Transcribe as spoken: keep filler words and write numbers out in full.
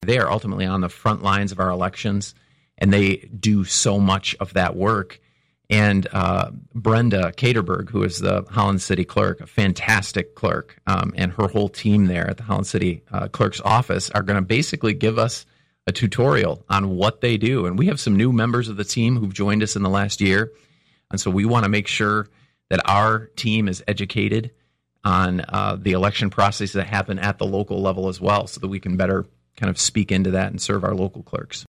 They are ultimately on the front lines of our elections, and they do so much of that work. And uh, Brenda Caterberg, who is the Holland City Clerk, a fantastic clerk, um, and her whole team there at the Holland City uh, Clerk's office are going to basically give us a tutorial on what they do. And we have some new members of the team who've joined us in the last year. And so we want to make sure that our team is educated on uh, the election processes that happen at the local level as well, so that we can better kind of speak into that and serve our local clerks.